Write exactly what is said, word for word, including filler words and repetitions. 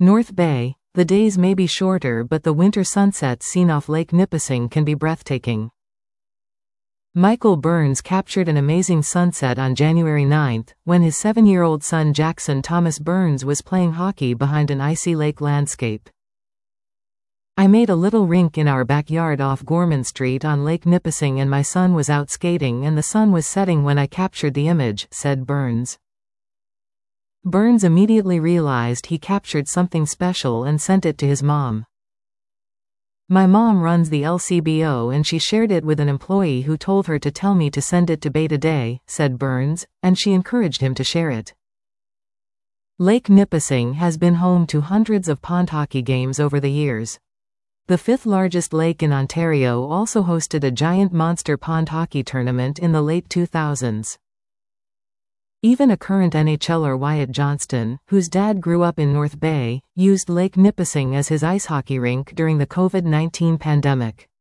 North Bay, the days may be shorter but the winter sunsets seen off Lake Nipissing can be breathtaking. Michael Burns captured an amazing sunset on January ninth, when his seven-year-old son Jackson Thomas Burns was playing hockey behind an icy lake landscape. I made a little rink in our backyard off Gorman Street on Lake Nipissing and my son was out skating and the sun was setting when I captured the image, said Burns. Burns immediately realized he captured something special and sent it to his mom. My mom runs the L C B O and she shared it with an employee who told her to tell me to send it to Beta Day, said Burns, and she encouraged him to share it. Lake Nipissing has been home to hundreds of pond hockey games over the years. The fifth largest lake in Ontario also hosted a giant monster pond hockey tournament in the late two thousands. Even a current NHLer Wyatt Johnston, whose dad grew up in North Bay, used Lake Nipissing as his ice hockey rink during the COVID nineteen pandemic.